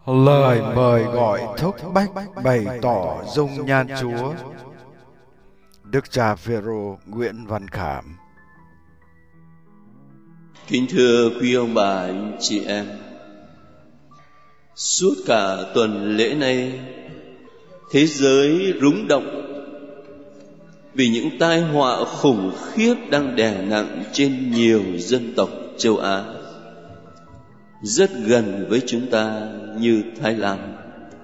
Lời mời gọi thúc bách bày tỏ dung nhan Chúa. Đức cha Phêrô Nguyễn Văn Khảm. Kính thưa quý ông bà, anh chị em, suốt cả tuần lễ này, thế giới rúng động vì những tai họa khủng khiếp đang đè nặng trên nhiều dân tộc châu Á, rất gần với chúng ta như Thái Lan.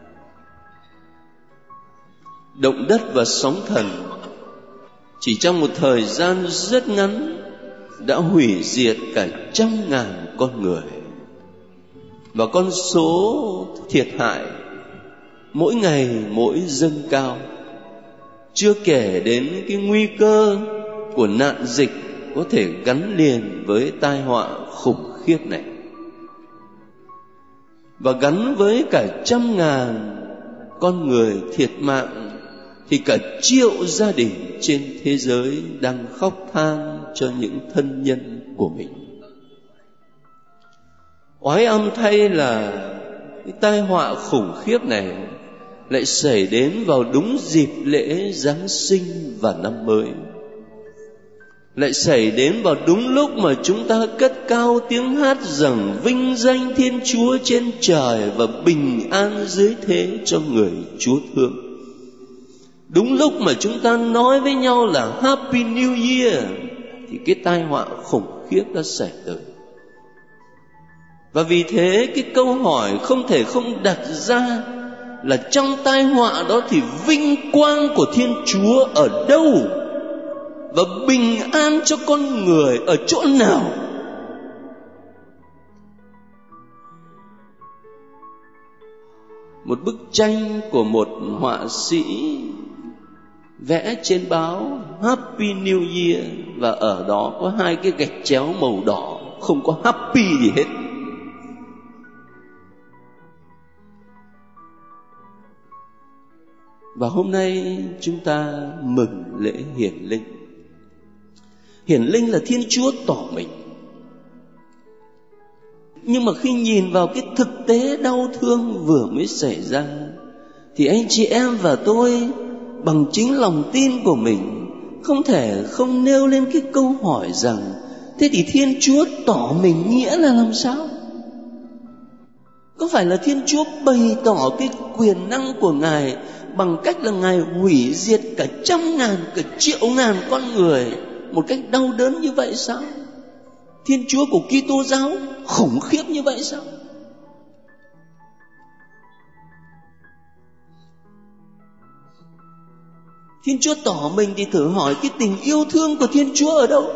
Động đất và sóng thần chỉ trong một thời gian rất ngắn đã hủy diệt cả 100.000 con người, và con số thiệt hại mỗi ngày mỗi dâng cao, chưa kể đến cái nguy cơ của nạn dịch có thể gắn liền với tai họa khủng khiếp này. Và gắn với cả 100.000 con người thiệt mạng thì cả triệu gia đình trên thế giới đang khóc than cho những thân nhân của mình. Oái âm thay là cái tai họa khủng khiếp này lại xảy đến vào đúng dịp lễ Giáng sinh và năm mới, lại xảy đến vào đúng lúc mà chúng ta cất cao tiếng hát rằng vinh danh Thiên Chúa trên trời và bình an dưới thế cho người Chúa thương. Đúng lúc mà chúng ta nói với nhau là Happy New Year thì cái tai họa khủng khiếp đã xảy tới. Và vì thế cái câu hỏi không thể không đặt ra là trong tai họa đó thì vinh quang của Thiên Chúa ở đâu, và bình an cho con người ở chỗ nào? Một bức tranh của một họa sĩ vẽ trên báo Happy New Year, và ở đó có 2 cái gạch chéo màu đỏ, không có happy gì hết. Và hôm nay chúng ta mừng lễ hiển linh. Hiển linh là Thiên Chúa tỏ mình. Nhưng mà khi nhìn vào cái thực tế đau thương vừa mới xảy ra thì anh chị em và tôi bằng chính lòng tin của mình không thể không nêu lên cái câu hỏi rằng thế thì Thiên Chúa tỏ mình nghĩa là làm sao? Có phải là Thiên Chúa bày tỏ cái quyền năng của Ngài bằng cách là Ngài hủy diệt cả 100.000, cả 1.000.000 con người một cách đau đớn như vậy sao? Thiên Chúa của Kitô giáo khủng khiếp như vậy sao? Thiên Chúa tỏ mình thì thử hỏi cái tình yêu thương của Thiên Chúa ở đâu?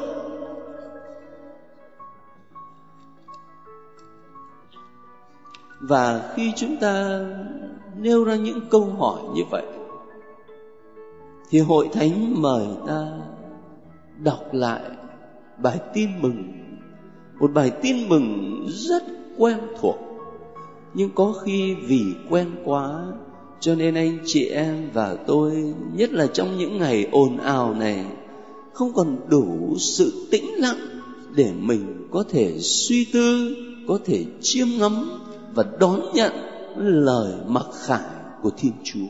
Và khi chúng ta nêu ra những câu hỏi như vậy thì Hội Thánh mời ta đọc lại bài tin mừng. Một bài tin mừng rất quen thuộc, nhưng có khi vì quen quá cho nên anh chị em và tôi, nhất là trong những ngày ồn ào này, không còn đủ sự tĩnh lặng để mình có thể suy tư, có thể chiêm ngắm và đón nhận lời mặc khải của Thiên Chúa.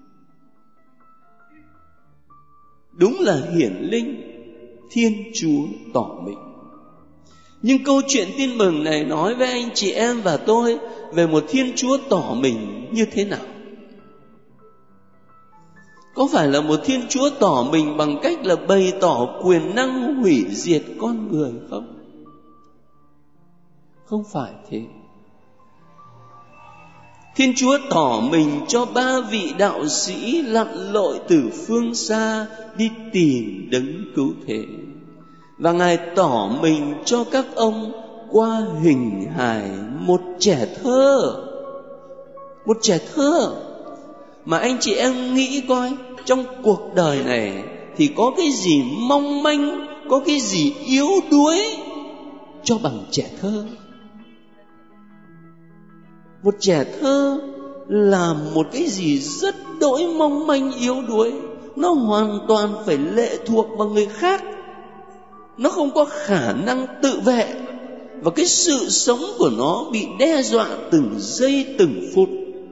Đúng là hiển linh, Thiên Chúa tỏ mình. Nhưng câu chuyện tin mừng này nói với anh chị em và tôi về một Thiên Chúa tỏ mình như thế nào? Có phải là một Thiên Chúa tỏ mình bằng cách là bày tỏ quyền năng hủy diệt con người không? Không phải thế. Thiên Chúa tỏ mình cho 3 vị đạo sĩ lặn lội từ phương xa đi tìm đấng cứu thế. Và Ngài tỏ mình cho các ông qua hình hài một trẻ thơ. Một trẻ thơ mà anh chị em nghĩ coi, trong cuộc đời này thì có cái gì mong manh, có cái gì yếu đuối cho bằng trẻ thơ? Một trẻ thơ là một cái gì rất đỗi mong manh yếu đuối. Nó hoàn toàn phải lệ thuộc vào người khác. Nó không có khả năng tự vệ. và cái sự sống của nó bị đe dọa từng giây từng phút.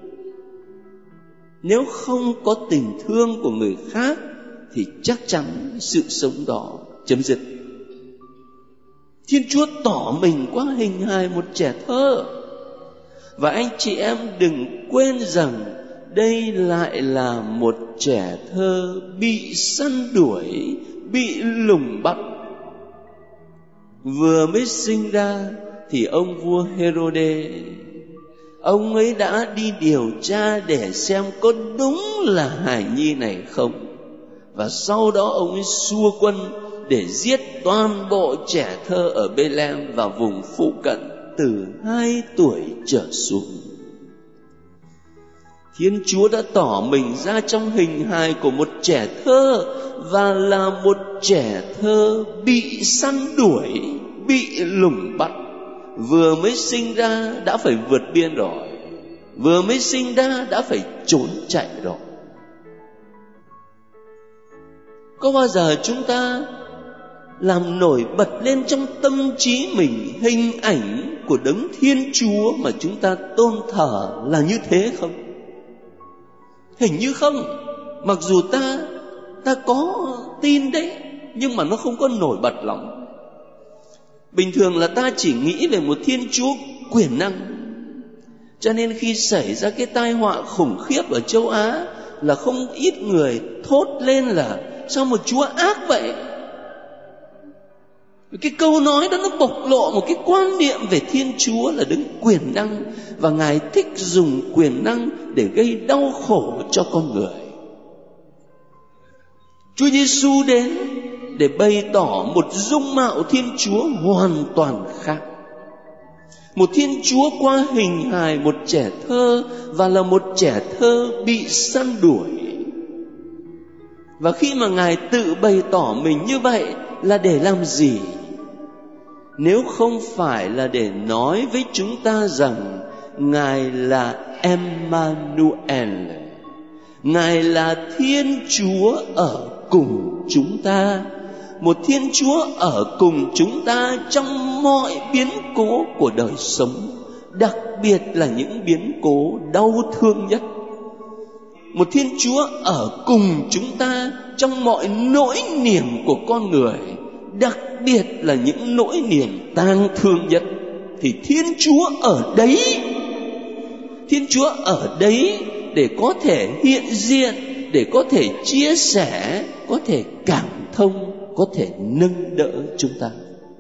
Nếu không có tình thương của người khác thì chắc chắn sự sống đó chấm dứt. Thiên Chúa tỏ mình qua hình hài một trẻ thơ. Và anh chị em đừng quên rằng đây lại là một trẻ thơ bị săn đuổi, bị lùng bắt. Vừa mới sinh ra thì ông vua Herode, ông ấy đã đi điều tra để xem có đúng là hài nhi này không. Và sau đó ông ấy xua quân để giết toàn bộ trẻ thơ ở Bethlehem và vùng phụ cận từ 2 tuổi trở xuống. Thiên Chúa đã tỏ mình ra trong hình hài của một trẻ thơ, và là một trẻ thơ bị săn đuổi, bị lùng bắt. Vừa mới sinh ra đã phải vượt biên rồi, vừa mới sinh ra đã phải trốn chạy rồi. Có bao giờ chúng ta làm nổi bật lên trong tâm trí mình hình ảnh của đấng Thiên Chúa mà chúng ta tôn thờ là như thế không? Hình như không. Mặc dù ta có tin đấy, nhưng mà nó không có nổi bật lắm. Bình thường là ta chỉ nghĩ về một Thiên Chúa quyền năng. Cho nên khi xảy ra cái tai họa khủng khiếp ở châu Á là không ít người thốt lên là sao một Chúa ác vậy? Cái câu nói đó nó bộc lộ một cái quan niệm về Thiên Chúa là đấng quyền năng, và Ngài thích dùng quyền năng để gây đau khổ cho con người. Chúa Giêsu đến để bày tỏ một dung mạo Thiên Chúa hoàn toàn khác. Một Thiên Chúa qua hình hài một trẻ thơ, và là một trẻ thơ bị săn đuổi. Và khi mà Ngài tự bày tỏ mình như vậy là để làm gì? Nếu không phải là để nói với chúng ta rằng Ngài là Emmanuel, Ngài là Thiên Chúa ở cùng chúng ta. Một Thiên Chúa ở cùng chúng ta trong mọi biến cố của đời sống, đặc biệt là những biến cố đau thương nhất. Một Thiên Chúa ở cùng chúng ta trong mọi nỗi niềm của con người, đặc biệt là những nỗi niềm tang thương nhất. Thì Thiên Chúa ở đấy, Thiên Chúa ở đấy để có thể hiện diện, để có thể chia sẻ, có thể cảm thông, có thể nâng đỡ chúng ta.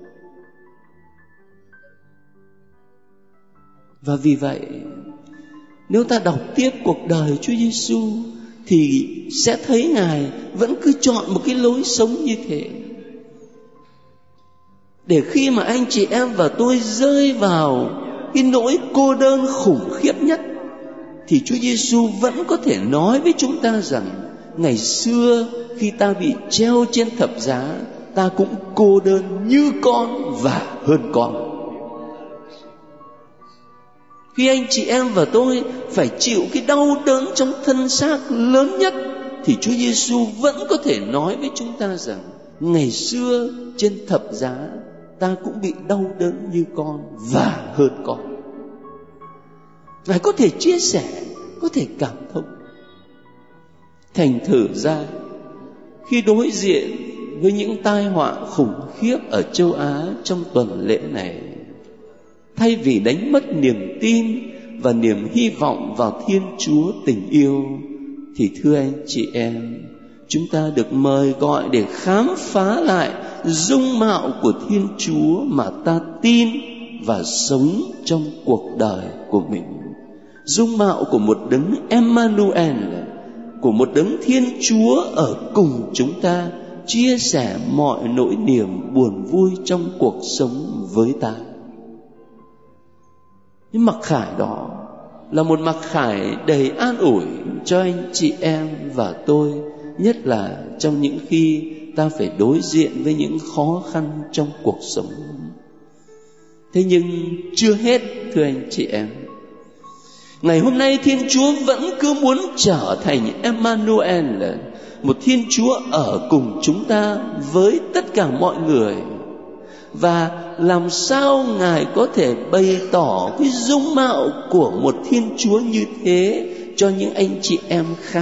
Và vì vậy, nếu ta đọc tiếp cuộc đời Chúa Giêsu thì sẽ thấy Ngài vẫn cứ chọn một cái lối sống như thế. Để khi mà anh chị em và tôi rơi vào cái nỗi cô đơn khủng khiếp nhất, thì Chúa Giêsu vẫn có thể nói với chúng ta rằng ngày xưa khi ta bị treo trên thập giá, ta cũng cô đơn như con và hơn con. Khi anh chị em và tôi phải chịu cái đau đớn trong thân xác lớn nhất, thì Chúa Giêsu vẫn có thể nói với chúng ta rằng ngày xưa trên thập giá ta cũng bị đau đớn như con và hơn con. Ngài có thể chia sẻ, có thể cảm thông. Thành thử ra, khi đối diện với những tai họa khủng khiếp ở châu Á trong tuần lễ này, thay vì đánh mất niềm tin và niềm hy vọng vào Thiên Chúa tình yêu, thì thưa anh chị em, chúng ta được mời gọi để khám phá lại dung mạo của Thiên Chúa mà ta tin và sống trong cuộc đời của mình. Dung mạo của một đấng Emmanuel, của một đấng Thiên Chúa ở cùng chúng ta, chia sẻ mọi nỗi niềm buồn vui trong cuộc sống với ta. Nhưng mặc khải đó là một mặc khải đầy an ủi cho anh chị em và tôi, nhất là trong những khi ta phải đối diện với những khó khăn trong cuộc sống. Thế nhưng chưa hết, thưa anh chị em, ngày hôm nay Thiên Chúa vẫn cứ muốn trở thành Emmanuel, một Thiên Chúa ở cùng chúng ta với tất cả mọi người. Và làm sao Ngài có thể bày tỏ cái dung mạo của một Thiên Chúa như thế cho những anh chị em khác?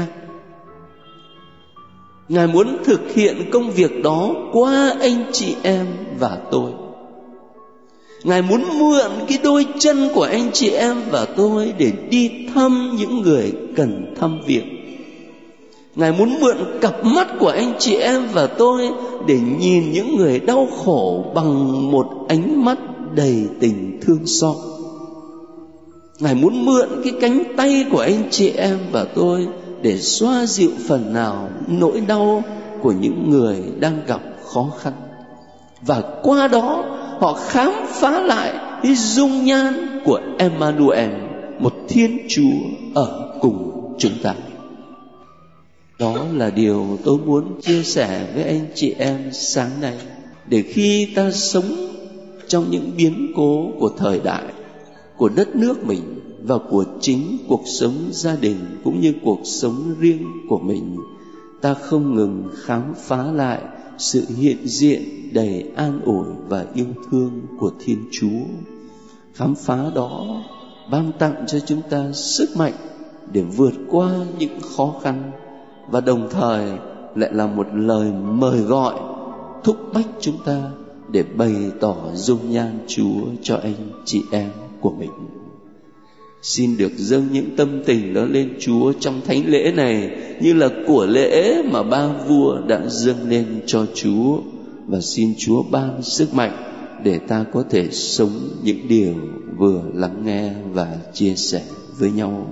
Ngài muốn thực hiện công việc đó qua anh chị em và tôi. Ngài muốn mượn cái đôi chân của anh chị em và tôi để đi thăm những người cần thăm viếng. Ngài muốn mượn cặp mắt của anh chị em và tôi để nhìn những người đau khổ bằng một ánh mắt đầy tình thương xót. Ngài muốn mượn cái cánh tay của anh chị em và tôi để xoa dịu phần nào nỗi đau của những người đang gặp khó khăn. Và qua đó họ khám phá lại cái dung nhan của Emmanuel, một Thiên Chúa ở cùng chúng ta. Đó là điều tôi muốn chia sẻ với anh chị em sáng nay. Để khi ta sống trong những biến cố của thời đại, của đất nước mình và của chính cuộc sống gia đình cũng như cuộc sống riêng của mình, ta không ngừng khám phá lại sự hiện diện đầy an ủi và yêu thương của Thiên Chúa. Khám phá đó ban tặng cho chúng ta sức mạnh để vượt qua những khó khăn, và đồng thời lại là một lời mời gọi thúc bách chúng ta để bày tỏ dung nhan Chúa cho anh chị em của mình. Xin được dâng những tâm tình đó lên Chúa trong thánh lễ này, như là của lễ mà ba vua đã dâng lên cho Chúa. Và xin Chúa ban sức mạnh để ta có thể sống những điều vừa lắng nghe và chia sẻ với nhau.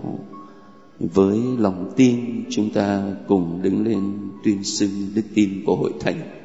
Với lòng tin chúng ta cùng đứng lên tuyên xưng đức tin của hội thánh.